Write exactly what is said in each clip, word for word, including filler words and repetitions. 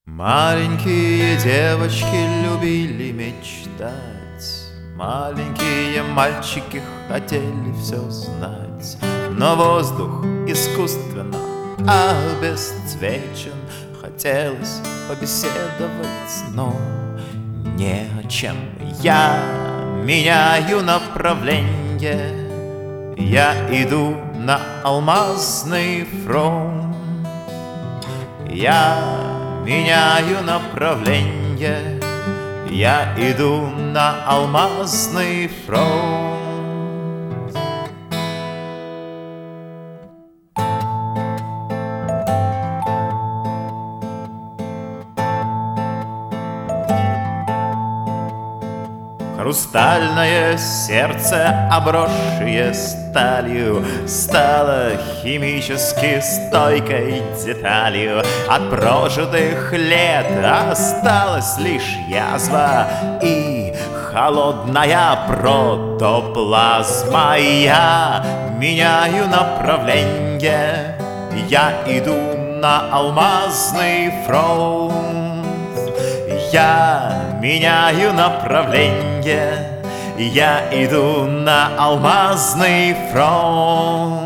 Маленькие девочки любили мечтать, маленькие мальчики хотели все знать. Но воздух искусственно обесцвечен, хотелось побеседовать, но не о чем. Я меняю направление, я иду на алмазный фронт. Я меняю направление, я иду на алмазный фронт. Хрустальное сердце, обросшее сталью, стало химически стойкой деталью. От прожитых лет осталась лишь язва и холодная протоплазма. Я меняю направление, я иду на алмазный фронт. Я меняю направление, я иду на алмазный фронт.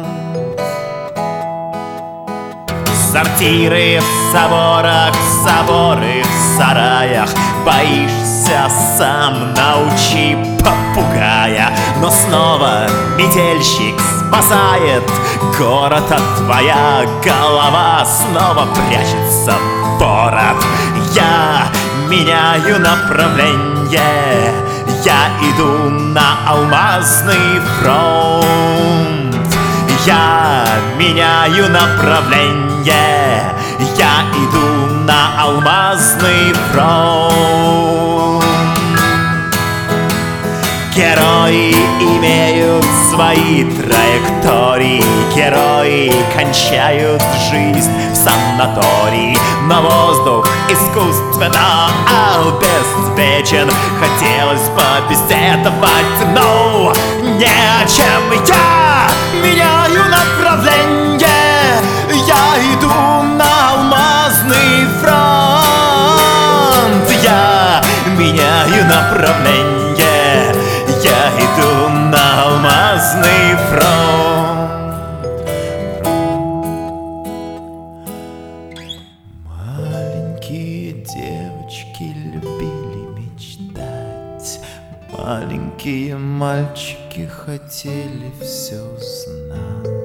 Сортиры в соборах, соборы в сараях. Боишься сам, научи попугая. Но снова метельщик спасает город, а твоя голова снова прячется в ворот. Я меняю направление, я иду на алмазный фронт. Я меняю направление, я иду на алмазный фронт. Герои имеют свои траектории, герои кончают жизнь в санатории. Но воздух искусственно обесцвечен, хотелось побеседовать, но не о чем. Я меняю направление, я иду на алмазный фронт. Я меняю направление, я иду на алмазный фронт. Маленькие девочки любили мечтать, маленькие мальчики хотели все знать.